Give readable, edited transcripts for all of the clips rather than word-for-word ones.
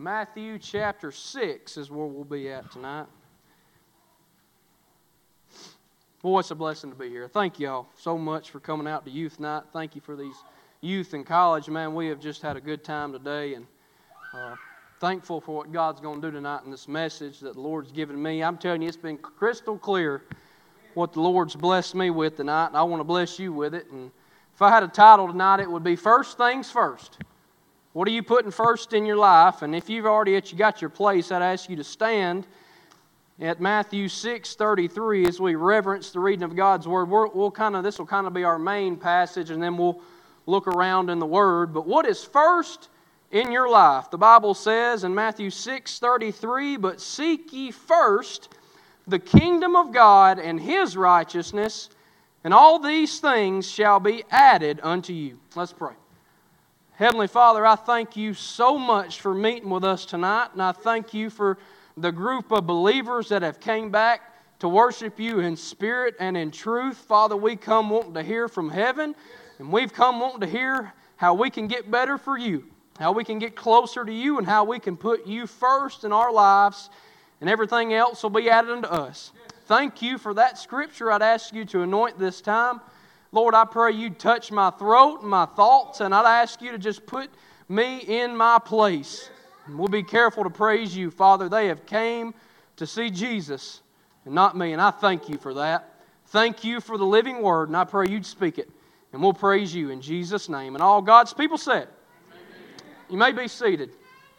Matthew chapter 6 is where we'll be at tonight. Boy, it's a blessing to be here. Thank y'all so much for coming out to youth night. Thank you for these youth in college. Man, we have just had a good time today, and thankful for what God's going to do tonight in this message that the Lord's given me. I'm telling you, it's been crystal clear what the Lord's blessed me with tonight, and I want to bless you with it. And if I had a title tonight, it would be First Things First. What are you putting first in your life? And if you've already got your place, I'd ask you to stand at Matthew 6:33 as we reverence the reading of God's Word. This will kind of be our main passage, and then we'll look around in the Word. But what is first in your life? The Bible says in Matthew 6:33, "But seek ye first the kingdom of God and His righteousness, and all these things shall be added unto you." Let's pray. Heavenly Father, I thank you so much for meeting with us tonight, and I thank you for the group of believers that have came back to worship you in spirit and in truth. Father, we come wanting to hear from heaven, and we've come wanting to hear how we can get better for you, how we can get closer to you, and how we can put you first in our lives, and everything else will be added unto us. Thank you for that scripture. I'd ask you to anoint this time. Lord, I pray you'd touch my throat and my thoughts, and I'd ask you to just put me in my place. And we'll be careful to praise you, Father. They have came to see Jesus and not me, and I thank you for that. Thank you for the living word, and I pray you'd speak it. And we'll praise you in Jesus' name. And all God's people said, amen. You may be seated.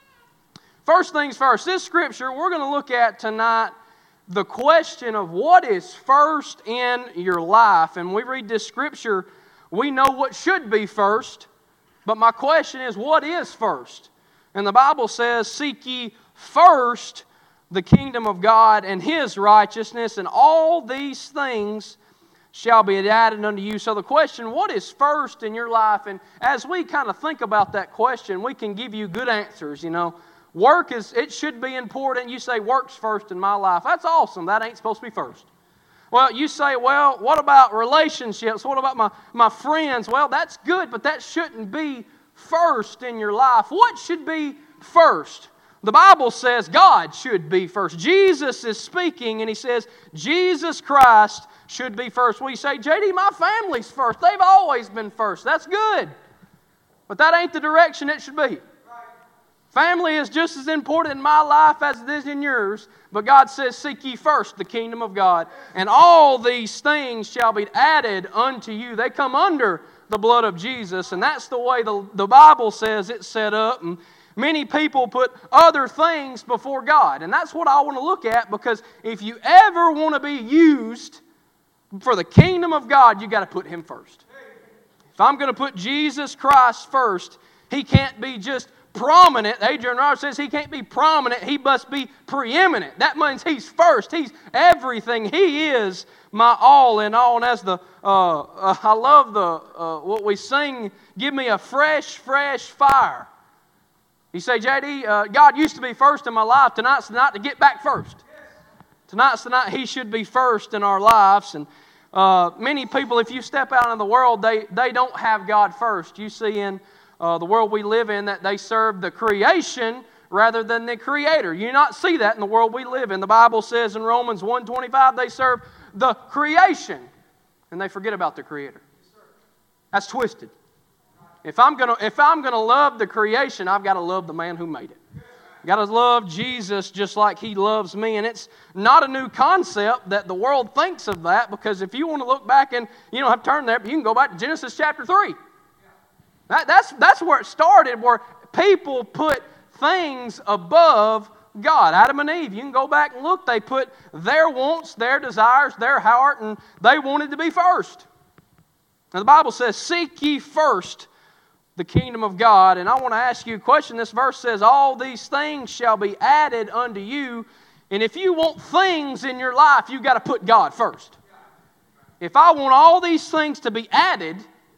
First things first, this scripture we're going to look at tonight, the question of what is first in your life. And we read this scripture, we know what should be first, but my question is, what is first? And the Bible says, "Seek ye first the kingdom of God and His righteousness, and all these things shall be added unto you." So the question, what is first in your life? And as we kind of think about that question, we can give you good answers, Work it should be important. You say, work's first in my life. That's awesome. That ain't supposed to be first. Well, you say, well, what about relationships? What about my friends? Well, that's good, but that shouldn't be first in your life. What should be first? The Bible says God should be first. Jesus is speaking, and He says, Jesus Christ should be first. Well, you say, JD, my family's first. They've always been first. That's good. But that ain't the direction it should be. Family is just as important in my life as it is in yours. But God says, seek ye first the kingdom of God, and all these things shall be added unto you. They come under the blood of Jesus, and that's the way the Bible says it's set up. And many people put other things before God. And that's what I want to look at, because if you ever want to be used for the kingdom of God, you got to put Him first. If I'm going to put Jesus Christ first, He can't be just prominent. Adrian Rogers says He can't be prominent, He must be preeminent. That means He's first. He's everything. He is my all in all. And as I love what we sing, give me a fresh fire. You say, JD, God used to be first in my life. Tonight's the night to get back first. Tonight's the night He should be first in our lives. And many people, if you step out in the world, they don't have God first. You see in the world we live in that they serve the creation rather than the Creator. You not see that in the world we live in. The Bible says in Romans 1:25 they serve the creation and they forget about the Creator. That's twisted. If I'm gonna love the creation, I've got to love the man who made it. I've got to love Jesus just like He loves me. And it's not a new concept that the world thinks of that, because if you want to look back, and you don't have to turn there, but you can go back to Genesis chapter 3. That's where it started, where people put things above God. Adam and Eve, you can go back and look. They put their wants, their desires, their heart, and they wanted to be first. And the Bible says, seek ye first the kingdom of God. And I want to ask you a question. This verse says, all these things shall be added unto you. And if you want things in your life, you've got to put God first. If I want all these things to be added,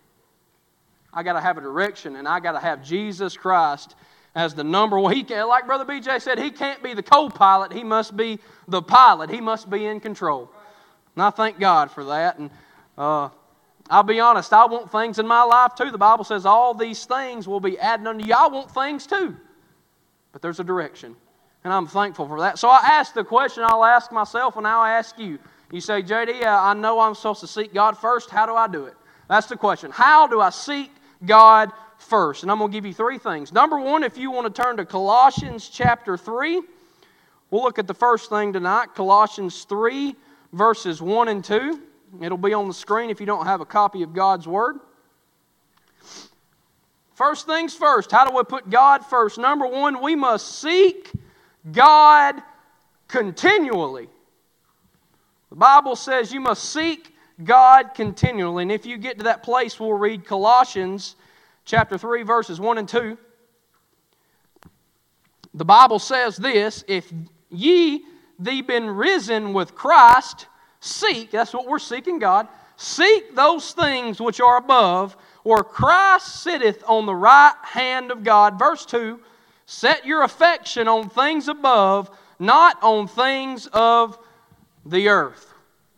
I got to have a direction, and I got to have Jesus Christ as the number one. Like Brother BJ said, He can't be the co-pilot. He must be the pilot. He must be in control. And I thank God for that. And I'll be honest, I want things in my life too. The Bible says all these things will be added unto you. I want things too. but there's a direction. And I'm thankful for that. So I asked the question I'll ask myself, and now I ask you. You say, JD, I know I'm supposed to seek God first. How do I do it? That's the question. How do I seek God first? And I'm going to give you three things. Number one, if you want to turn to Colossians chapter 3, we'll look at the first thing tonight, Colossians 3, verses 1 and 2. It'll be on the screen if you don't have a copy of God's Word. First things first, how do we put God first? Number one, we must seek God continually. The Bible says you must seek God continually. And if you get to that place, we'll read Colossians chapter 3, verses 1 and 2. The Bible says this, if ye been risen with Christ, seek, that's what we're seeking God, seek those things which are above, where Christ sitteth on the right hand of God. Verse 2, set your affection on things above, not on things of the earth.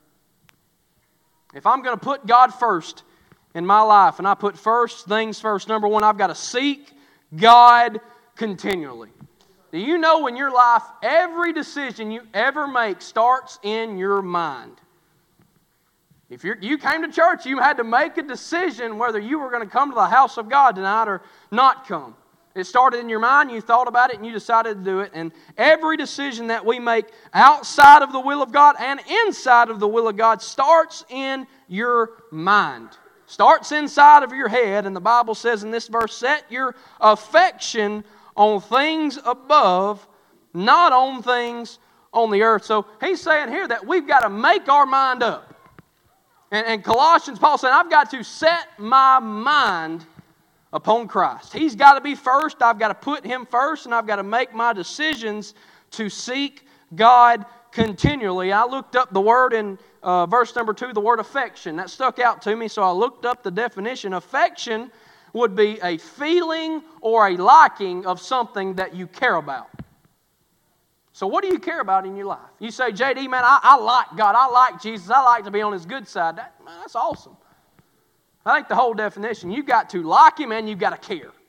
If I'm going to put God first in my life, and I put first things first, number one, I've got to seek God continually. Do you know in your life, every decision you ever make starts in your mind? If you came to church, you had to make a decision whether you were going to come to the house of God tonight or not come. It started in your mind, you thought about it, and you decided to do it. And every decision that we make outside of the will of God and inside of the will of God starts in your mind. Starts inside of your head. And the Bible says in this verse, set your affection on things above, not on things on the earth. So he's saying here that we've got to make our mind up. And Colossians, Paul said, I've got to set my mind upon Christ. He's got to be first. I've got to put Him first, and I've got to make my decisions to seek God continually. I looked up the word in verse number 2, the word affection. That stuck out to me, so I looked up the definition. Affection would be a feeling or a liking of something that you care about. So what do you care about in your life? You say, JD, man, I like God. I like Jesus. I like to be on His good side. That's awesome. I think the whole definition, you've got to like Him and you've got to care.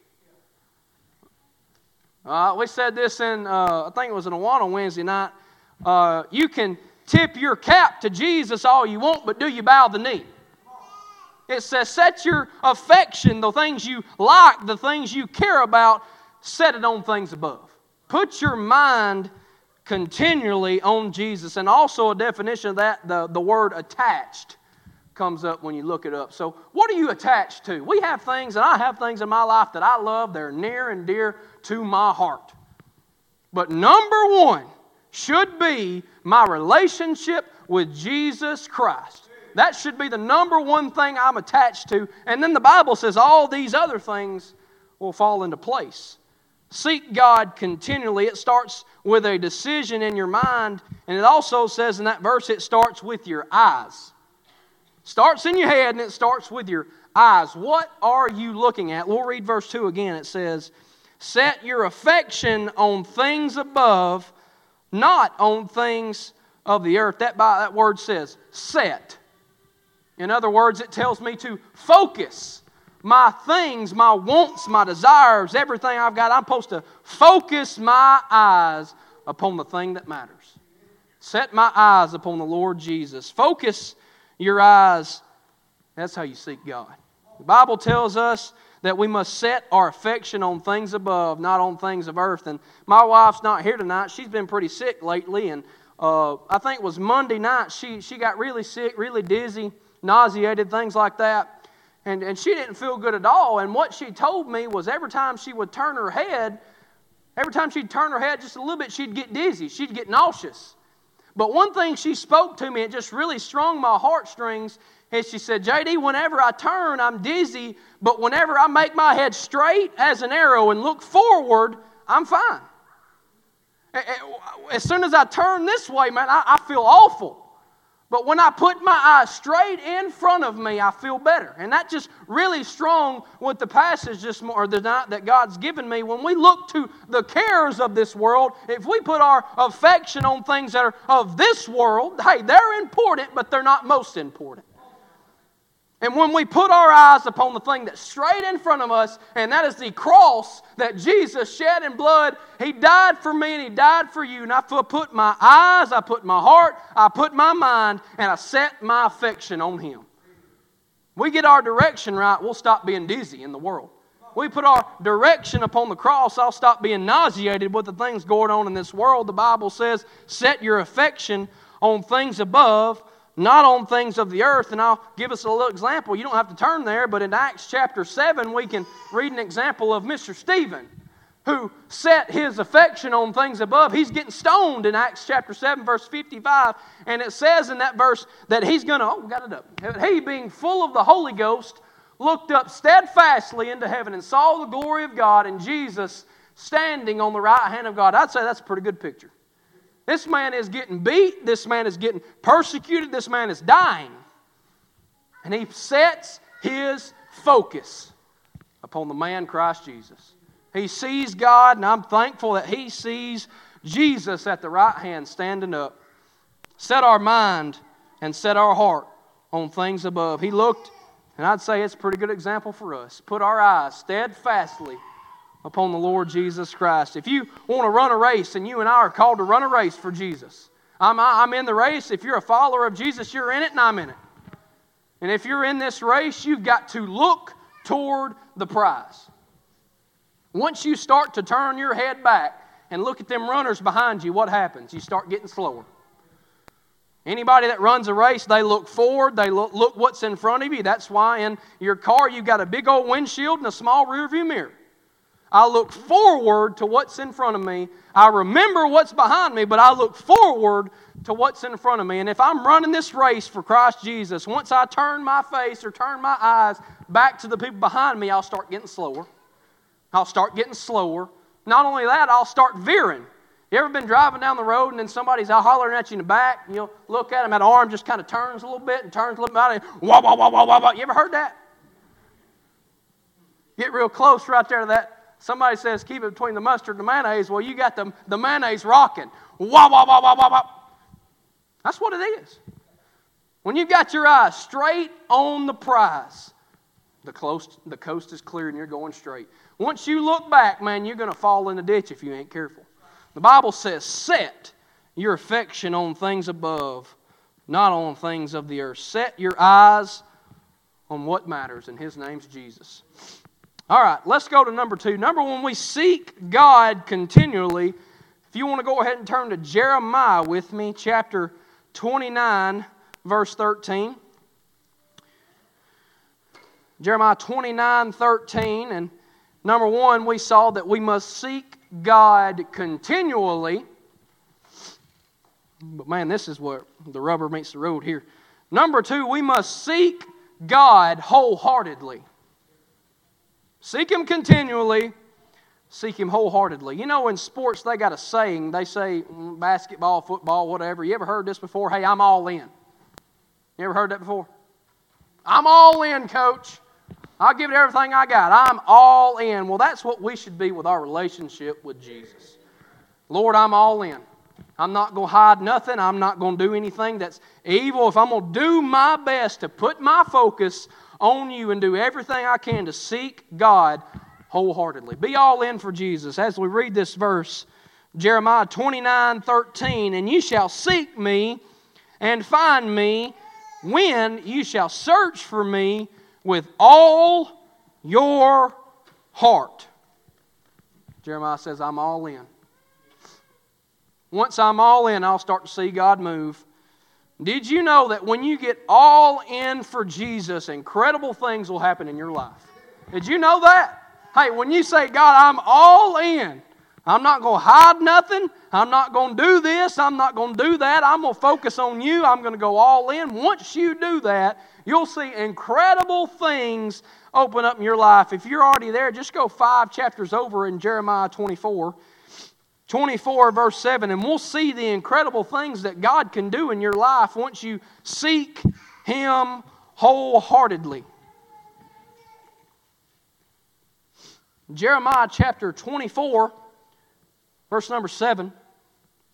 We said this in, I think it was in Awana Wednesday night. You can tip your cap to Jesus all you want, but do you bow the knee? It says, set your affection, the things you like, the things you care about, set it on things above. Put your mind continually on Jesus. And also a definition of that, the word attached comes up when you look it up. So what are you attached to? We have things, and I have things in my life that I love. They're near and dear to my heart. But number one should be my relationship with Jesus Christ. That should be the number one thing I'm attached to. And then the Bible says all these other things will fall into place. Seek God continually. It starts with a decision in your mind. And it also says in that verse, it starts with your eyes. Starts in your head and it starts with your eyes. What are you looking at? We'll read verse 2 again. It says, set your affection on things above, not on things of the earth. That word says set. In other words, it tells me to focus my things, my wants, my desires, everything I've got. I'm supposed to focus my eyes upon the thing that matters. Set my eyes upon the Lord Jesus. Focus your eyes. That's how you seek God. The Bible tells us that we must set our affection on things above, not on things of earth. And my wife's not here tonight. She's been pretty sick lately. And I think it was Monday night. She got really sick, really dizzy, nauseated, things like that. And she didn't feel good at all. And what she told me was every time she'd turn her head just a little bit, she'd get dizzy. She'd get nauseous. But one thing she spoke to me, it just really strung my heartstrings, is she said, JD, whenever I turn, I'm dizzy, but whenever I make my head straight as an arrow and look forward, I'm fine. As soon as I turn this way, man, I feel awful. But when I put my eyes straight in front of me, I feel better. And that just really strong with the passage that God's given me. When we look to the cares of this world, if we put our affection on things that are of this world, hey, they're important, but they're not most important. And when we put our eyes upon the thing that's straight in front of us, and that is the cross that Jesus shed in blood, He died for me and He died for you. And I put my eyes, I put my heart, I put my mind, and I set my affection on Him. We get our direction right, we'll stop being dizzy in the world. We put our direction upon the cross, I'll stop being nauseated with the things going on in this world. The Bible says, set your affection on things above, not on things of the earth. And I'll give us a little example. You don't have to turn there, but in Acts chapter 7, we can read an example of Mr. Stephen, who set his affection on things above. He's getting stoned in Acts chapter 7, verse 55. And it says in that verse that he's going to, we got it up. He, being full of the Holy Ghost, looked up steadfastly into heaven and saw the glory of God and Jesus standing on the right hand of God. I'd say that's a pretty good picture. This man is getting beat. This man is getting persecuted. This man is dying. And he sets his focus upon the man Christ Jesus. He sees God, and I'm thankful that he sees Jesus at the right hand standing up. Set our mind and set our heart on things above. He looked, and I'd say it's a pretty good example for us. Put our eyes steadfastly upon the Lord Jesus Christ. If you want to run a race, and you and I are called to run a race for Jesus, I'm in the race. If you're a follower of Jesus, you're in it and I'm in it. And if you're in this race, you've got to look toward the prize. Once you start to turn your head back and look at them runners behind you, what happens? You start getting slower. Anybody that runs a race, they look forward, they look what's in front of you. That's why in your car you've got a big old windshield and a small rearview mirror. I look forward to what's in front of me. I remember what's behind me, but I look forward to what's in front of me. And if I'm running this race for Christ Jesus, once I turn my face or turn my eyes back to the people behind me, I'll start getting slower. I'll start getting slower. Not only that, I'll start veering. You ever been driving down the road and then somebody's out hollering at you in the back, and you'll look at him, that arm just kind of turns a little bit and turns a little bit, and wah, wah, wah, wah, wah, wah. You ever heard that? Get real close right there to that. Somebody says, keep it between the mustard and the mayonnaise. Well, you got the mayonnaise rocking. Wah, wah, wah, wah, wah, wah. That's what it is. When you've got your eyes straight on the prize, the coast is clear and you're going straight. Once you look back, man, you're going to fall in the ditch if you ain't careful. The Bible says, set your affection on things above, not on things of the earth. Set your eyes on what matters, and His name's Jesus. All right, let's go to number 2. Number 1, we seek God continually. If you want to go ahead and turn to Jeremiah with me, chapter 29, verse 13. Jeremiah 29:13, and number 1, we saw that we must seek God continually. But man, this is where the rubber meets the road here. Number 2, we must seek God wholeheartedly. Seek Him continually. Seek Him wholeheartedly. You know, in sports, they got a saying. They say, basketball, football, whatever. You ever heard this before? Hey, I'm all in. You ever heard that before? I'm all in, coach. I'll give it everything I got. I'm all in. Well, that's what we should be with our relationship with Jesus. Lord, I'm all in. I'm not going to hide nothing. I'm not going to do anything that's evil. If I'm going to do my best to put my focus on You and do everything I can to seek God wholeheartedly. Be all in for Jesus. As we read this verse, Jeremiah 29:13, and you shall seek Me and find Me when you shall search for Me with all your heart. Jeremiah says, I'm all in. Once I'm all in, I'll start to see God move. Did you know that when you get all in for Jesus, incredible things will happen in your life? Did you know that? Hey, when you say, God, I'm all in, I'm not going to hide nothing. I'm not going to do this. I'm not going to do that. I'm going to focus on You. I'm going to go all in. Once you do that, you'll see incredible things open up in your life. If you're already there, just go 5 chapters over in Jeremiah 24. 24 verse 7, and we'll see the incredible things that God can do in your life once you seek Him wholeheartedly. Jeremiah chapter 24, verse number 7,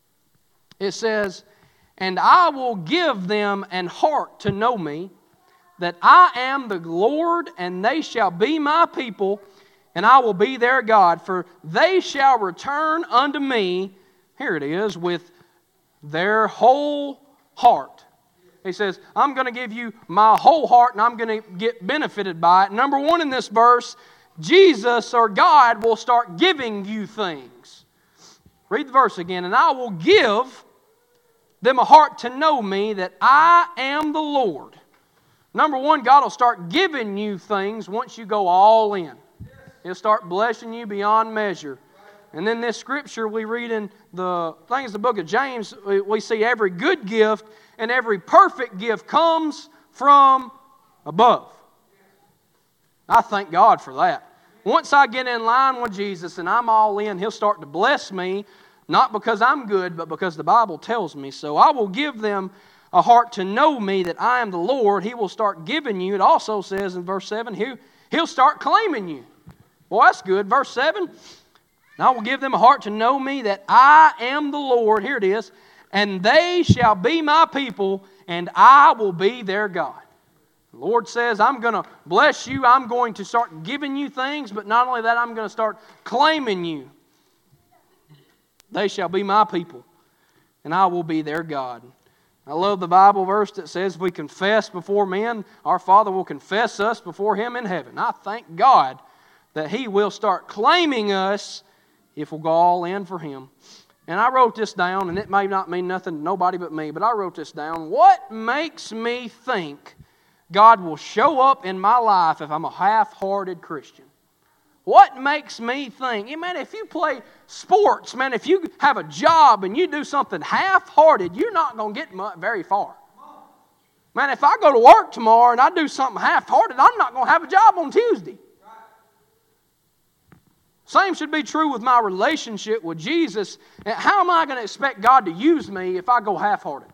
it says, and I will give them an heart to know Me, that I am the Lord, and they shall be my people, and I will be their God. For they shall return unto me," here it is, "with their whole heart." He says, I'm going to give you my whole heart, and I'm going to get benefited by it. Number one in this verse, Jesus or God will start giving you things. Read the verse again. "And I will give them a heart to know me, that I am the Lord." Number one, God will start giving you things once you go all in. He'll start blessing you beyond measure. And then this scripture we read in the book of James, we see every good gift and every perfect gift comes from above. I thank God for that. Once I get in line with Jesus and I'm all in, He'll start to bless me, not because I'm good, but because the Bible tells me so. "I will give them a heart to know me, that I am the Lord." He will start giving you. It also says in verse 7, He'll start claiming you. Boy, that's good. Verse 7, "And I will give them a heart to know me, that I am the Lord." Here it is. "And they shall be my people, and I will be their God." The Lord says, I'm going to bless you. I'm going to start giving you things, but not only that, I'm going to start claiming you. "They shall be my people, and I will be their God." I love the Bible verse that says if we confess before men, our Father will confess us before Him in heaven. I thank God that He will start claiming us if we'll go all in for Him. And I wrote this down, and it may not mean nothing to nobody but me, but I wrote this down. What makes me think God will show up in my life if I'm a half-hearted Christian? What makes me think? Man, if you play sports, man, if you have a job and you do something half-hearted, you're not going to get very far. Man, if I go to work tomorrow and I do something half-hearted, I'm not going to have a job on Tuesday. Same should be true with my relationship with Jesus. How am I going to expect God to use me if I go half-hearted?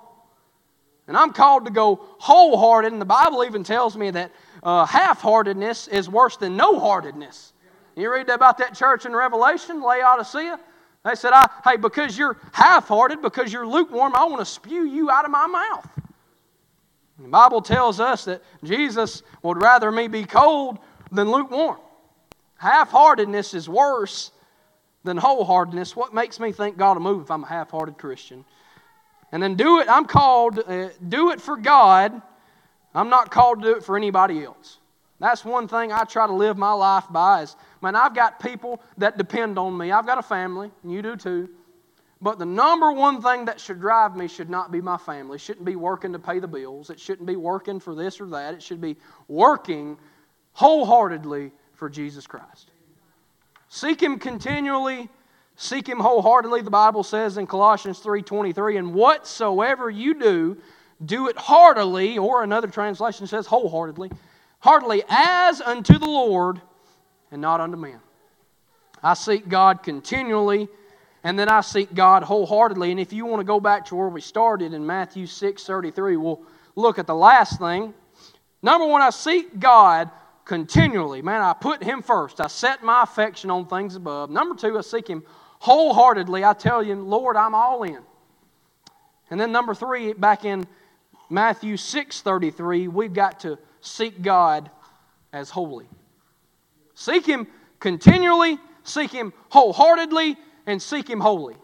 And I'm called to go wholehearted, and the Bible even tells me that half-heartedness is worse than no-heartedness. You read about that church in Revelation, Laodicea? They said, hey, because you're half-hearted, because you're lukewarm, I want to spew you out of my mouth. And the Bible tells us that Jesus would rather me be cold than lukewarm. Half-heartedness is worse than wholeheartedness. What makes me think God will move if I'm a half-hearted Christian? And then do it, I'm called, do it for God. I'm not called to do it for anybody else. That's one thing I try to live my life by is, man, I've got people that depend on me. I've got a family, and you do too. But the number one thing that should drive me should not be my family. It shouldn't be working to pay the bills. It shouldn't be working for this or that. It should be working wholeheartedly for Jesus Christ. Seek Him continually. Seek Him wholeheartedly. The Bible says in Colossians 3:23, and whatsoever you do, do it heartily, or another translation says wholeheartedly, heartily as unto the Lord and not unto men. I seek God continually, and then I seek God wholeheartedly. And if you want to go back to where we started in Matthew 6:33, we'll look at the last thing. Number one, I seek God continually. Man, I put Him first. I set my affection on things above. Number two, I seek Him wholeheartedly. I tell you, Lord, I'm all in. And then number three, back in Matthew 6:33, we've got to seek God as holy. Seek Him continually, seek Him wholeheartedly, and seek Him holy.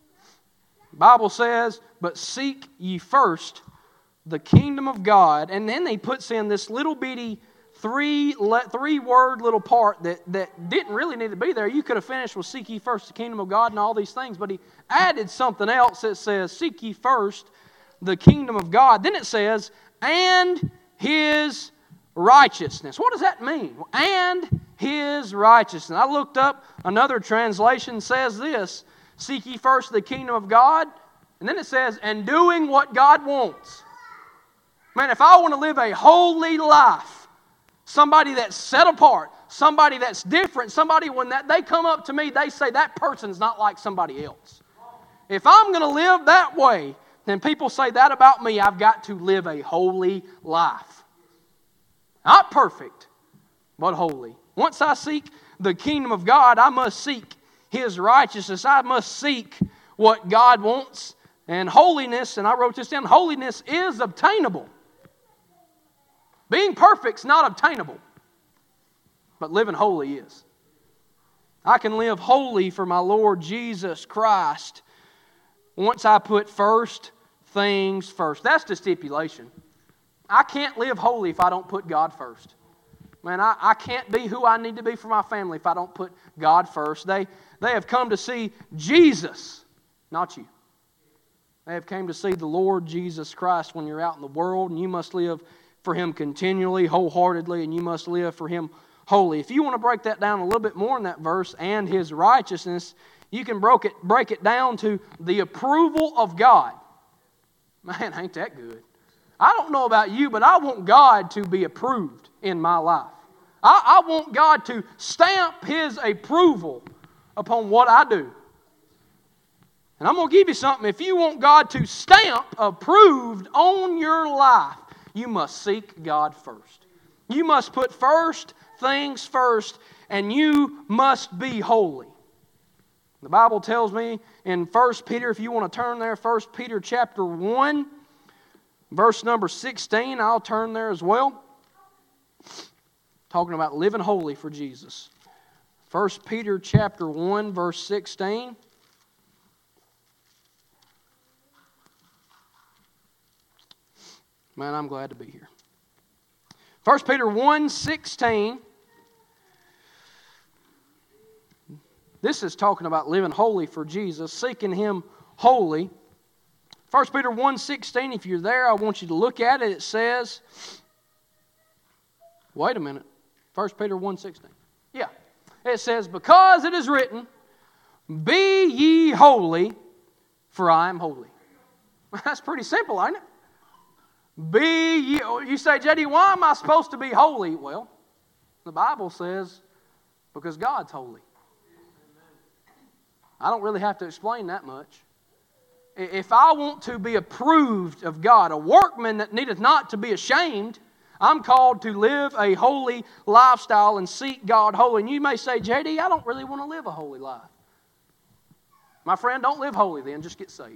The Bible says, but seek ye first the kingdom of God. And then He puts in this little bitty three-word little part that didn't really need to be there. You could have finished with seek ye first the kingdom of God and all these things, but He added something else that says seek ye first the kingdom of God. Then it says, and His righteousness. What does that mean? And His righteousness. I looked up, another translation says this, seek ye first the kingdom of God, and then it says, and doing what God wants. Man, if I want to live a holy life, somebody that's set apart, somebody that's different, somebody when they come up to me, they say that person's not like somebody else. If I'm going to live that way, then people say that about me, I've got to live a holy life. Not perfect, but holy. Once I seek the kingdom of God, I must seek His righteousness. I must seek what God wants. And holiness, and I wrote this down, holiness is obtainable. Being perfect's not obtainable, but living holy is. I can live holy for my Lord Jesus Christ once I put first things first. That's the stipulation. I can't live holy if I don't put God first. Man, I can't be who I need to be for my family if I don't put God first. They have come to see Jesus, not you. They have come to see the Lord Jesus Christ when you're out in the world, and you must live for Him continually, wholeheartedly, and you must live for Him holy. If you want to break that down a little bit more in that verse, and His righteousness, you can break it down to the approval of God. Man, ain't that good? I don't know about you, but I want God to be approved in my life. I want God to stamp His approval upon what I do. And I'm going to give you something. If you want God to stamp approved on your life, you must seek God first. You must put first things first, and you must be holy. The Bible tells me in 1 Peter, if you want to turn there, 1 Peter chapter 1, verse number 16, I'll turn there as well. Talking about living holy for Jesus. 1 Peter chapter 1, verse 16. Man, I'm glad to be here. 1 Peter 1, 16. This is talking about living holy for Jesus, seeking Him holy. 1 Peter 1, 16, if you're there, I want you to look at it. It says, wait a minute. 1 Peter 1, 16. Yeah. It says, because it is written, be ye holy, for I am holy. That's pretty simple, ain't it? Be ye. You say, JD, why am I supposed to be holy? Well, the Bible says, because God's holy. I don't really have to explain that much. If I want to be approved of God, a workman that needeth not to be ashamed, I'm called to live a holy lifestyle and seek God holy. And you may say, JD, I don't really want to live a holy life. My friend, don't live holy then, just get saved.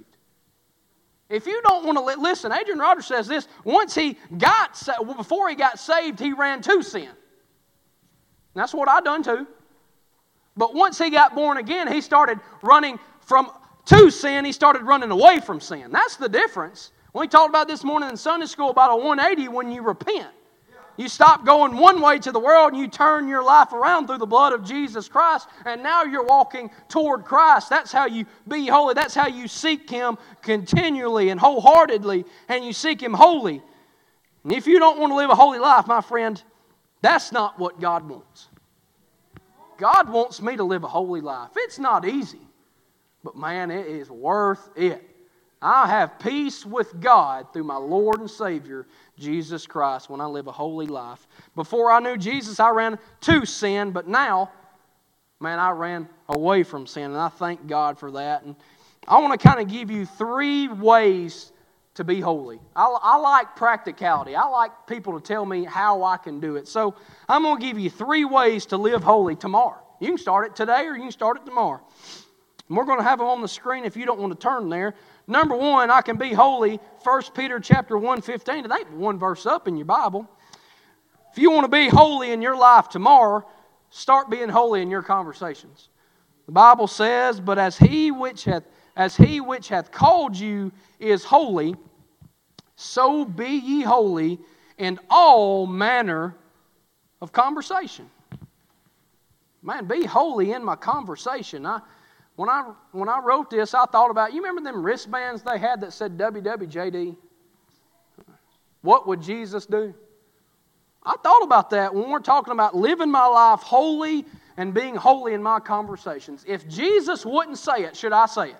If you don't want to listen, Adrian Rogers says this, before he got saved, he ran to sin. And that's what I done too. But once he got born again, he started running to sin. He started running away from sin. That's the difference. We talked about this morning in Sunday school about a 180 when you repent. You stop going one way to the world and you turn your life around through the blood of Jesus Christ, and now you're walking toward Christ. That's how you be holy. That's how you seek Him continually and wholeheartedly, and you seek Him holy. And if you don't want to live a holy life, my friend, that's not what God wants. God wants me to live a holy life. It's not easy, but man, it is worth it. I have peace with God through my Lord and Savior, Jesus Christ, when I live a holy life. Before I knew Jesus, I ran to sin, but now, man, I ran away from sin, and I thank God for that. And I want to kind of give you 3 ways to be holy. I like practicality. I like people to tell me how I can do it. So I'm going to give you 3 ways to live holy tomorrow. You can start it today or you can start it tomorrow. And we're going to have them on the screen if you don't want to turn there. Number 1, I can be holy. 1 Peter chapter 1, 15. It ain't one verse up in your Bible. If you want to be holy in your life tomorrow, start being holy in your conversations. The Bible says, but as he which hath called you is holy, so be ye holy in all manner of conversation. Man, be holy in my conversation. When I wrote this, I thought about, you remember them wristbands they had that said WWJD? What would Jesus do? I thought about that when we're talking about living my life holy and being holy in my conversations. If Jesus wouldn't say it, should I say it?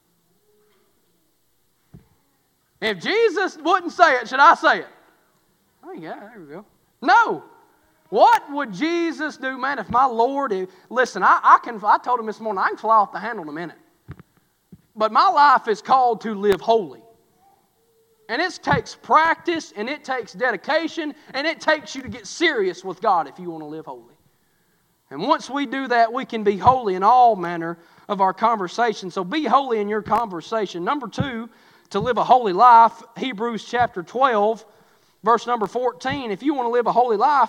If Jesus wouldn't say it, should I say it? Oh, yeah, there we go. No. What would Jesus do, man, if my Lord... Listen, I told him this morning, I can fly off the handle in a minute. But my life is called to live holy. And it takes practice, and it takes dedication, and it takes you to get serious with God if you want to live holy. And once we do that, we can be holy in all manner of our conversation. So be holy in your conversation. Number 2, to live a holy life, Hebrews chapter 12, Verse number 14, if you want to live a holy life,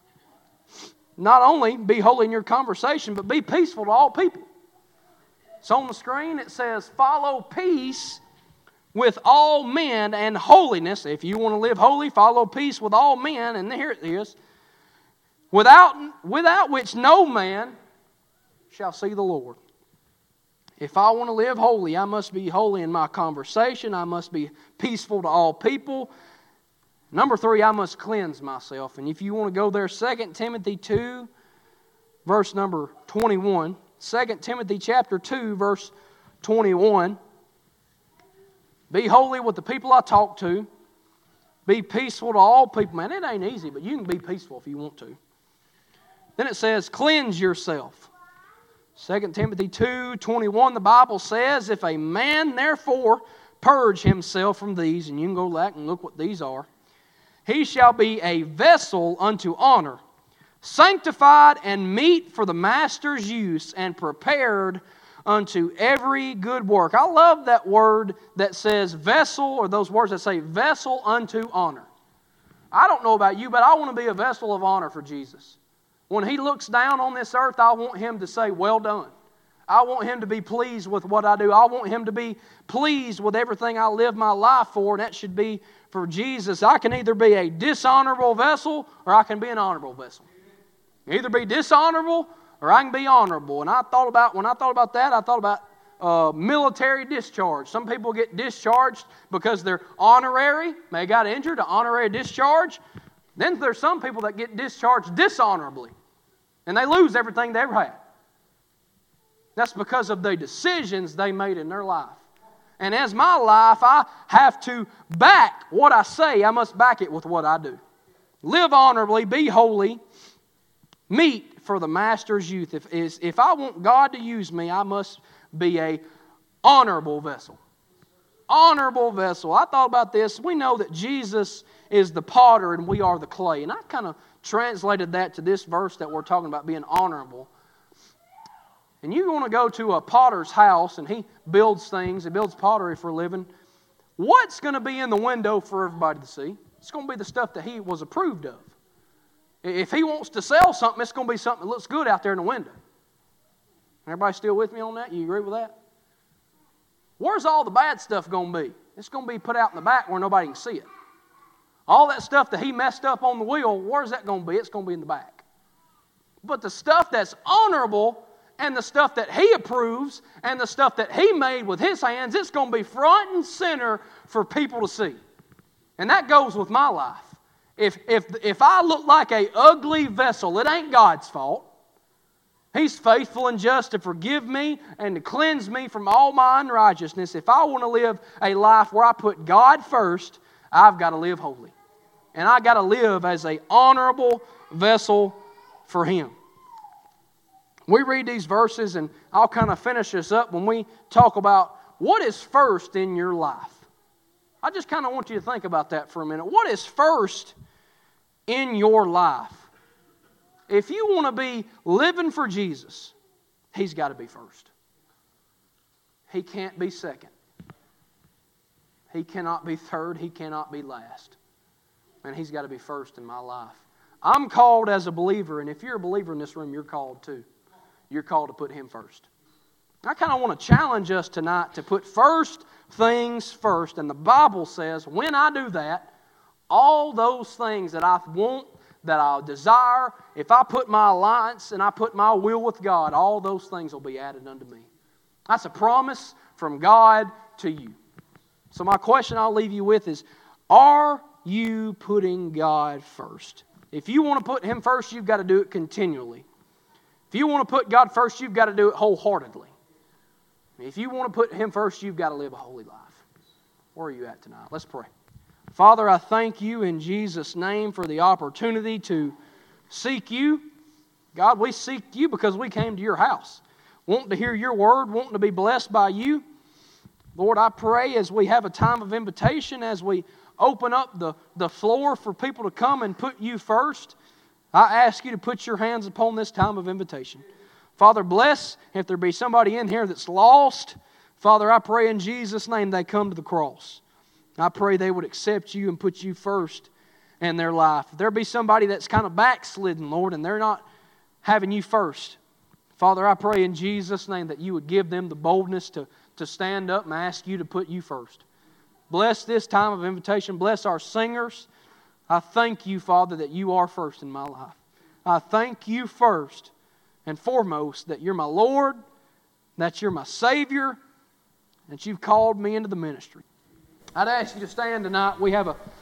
not only be holy in your conversation, but be peaceful to all people. So on the screen it says, follow peace with all men and holiness. If you want to live holy, follow peace with all men. And here it is. Without which no man shall see the Lord. If I want to live holy, I must be holy in my conversation. I must be peaceful to all people. Number 3, I must cleanse myself. And if you want to go there, 2 Timothy 2, verse number 21. 2 Timothy chapter 2, verse 21. Be holy with the people I talk to. Be peaceful to all people. Man, it ain't easy, but you can be peaceful if you want to. Then it says, cleanse yourself. 2 Timothy 2:21, the Bible says, if a man therefore purge himself from these, and you can go back and look what these are, he shall be a vessel unto honor, sanctified and meet for the master's use, and prepared unto every good work. I love that word that says vessel, or those words that say vessel unto honor. I don't know about you, but I want to be a vessel of honor for Jesus. When He looks down on this earth, I want Him to say, well done. I want Him to be pleased with what I do. I want Him to be pleased with everything I live my life for, and that should be for Jesus. I can either be a dishonorable vessel, or I can be an honorable vessel. Either be dishonorable, or I can be honorable. And when I thought about that, I thought about military discharge. Some people get discharged because they're honorary. They got injured, an honorary discharge. Then there's some people that get discharged dishonorably, and they lose everything they ever had. That's because of the decisions they made in their life. And as my life, I have to back what I say. I must back it with what I do. Live honorably, be holy, meet for the master's use. If I want God to use me, I must be a honorable vessel. Honorable vessel. I thought about this. We know that Jesus is the potter and we are the clay. And I kind of translated that to this verse that we're talking about being honorable. And you want to go to a potter's house and he builds things, he builds pottery for a living. What's going to be in the window for everybody to see? It's going to be the stuff that he was approved of. If he wants to sell something, it's going to be something that looks good out there in the window. Everybody still with me on that? You agree with that? Where's all the bad stuff going to be? It's going to be put out in the back where nobody can see it. All that stuff that he messed up on the wheel, where's that going to be? It's going to be in the back. But the stuff that's honorable and the stuff that he approves and the stuff that he made with his hands, it's going to be front and center for people to see. And that goes with my life. If I look like an ugly vessel, it ain't God's fault. He's faithful and just to forgive me and to cleanse me from all my unrighteousness. If I want to live a life where I put God first, I've got to live holy. And I've got to live as an honorable vessel for Him. We read these verses, and I'll kind of finish this up when we talk about what is first in your life. I just kind of want you to think about that for a minute. What is first in your life? If you want to be living for Jesus, He's got to be first. He can't be second. He cannot be third. He cannot be last. And He's got to be first in my life. I'm called as a believer, and if you're a believer in this room, you're called too. You're called to put Him first. I kind of want to challenge us tonight to put first things first. And the Bible says, when I do that, all those things that I want, that I desire, if I put my alliance and I put my will with God, all those things will be added unto me. That's a promise from God to you. So my question I'll leave you with is, are you putting God first? If you want to put Him first, you've got to do it continually. If you want to put God first, you've got to do it wholeheartedly. If you want to put Him first, you've got to live a holy life. Where are you at tonight? Let's pray. Father, I thank You in Jesus' name for the opportunity to seek You. God, we seek You because we came to Your house, wanting to hear Your word, wanting to be blessed by You. Lord, I pray as we have a time of invitation, as we open up the floor for people to come and put You first, I ask You to put Your hands upon this time of invitation. Father, bless if there be somebody in here that's lost. Father, I pray in Jesus' name they come to the cross. I pray they would accept You and put You first in their life. If there be somebody that's kind of backslidden, Lord, and they're not having you first, Father, I pray in Jesus' name that you would give them the boldness to stand up and ask you to put you first. Bless this time of invitation. Bless our singers. I thank you, Father, that you are first in my life. I thank you first and foremost that you're my Lord, that you're my Savior, that you've called me into the ministry. I'd ask you to stand tonight. We have a